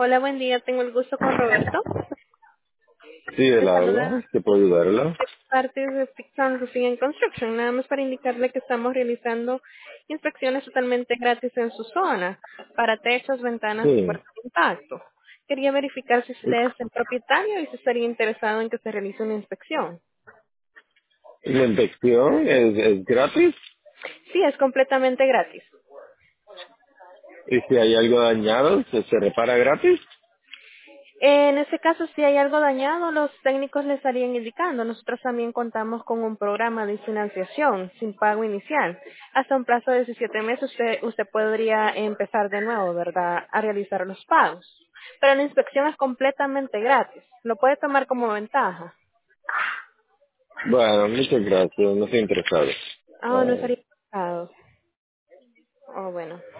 Hola, buen día. Tengo el gusto con Roberto. Sí, él Le habla. saluda ¿Qué puedo ayudarla? de parte de Fixon Roofing and Construction. Nada más para indicarle que estamos realizando inspecciones totalmente gratis en su zona para techos, ventanas y Sí. puertas de impacto. Quería verificar si usted es el propietario y si estaría interesado en que se realice una inspección. ¿La inspección es gratis? Sí, es completamente gratis. ¿Y si hay algo dañado, se repara gratis? En este caso, si hay algo dañado, los técnicos le estarían indicando. Nosotros también contamos con un programa de financiación sin pago inicial. Hasta un plazo de 17 meses usted podría empezar de nuevo, ¿verdad?, a realizar los pagos. Pero la inspección es completamente gratis. Lo puede tomar como ventaja. Bueno, muchas gracias. No estoy interesado. Ah, no Bye. estaría interesado. Oh, bueno.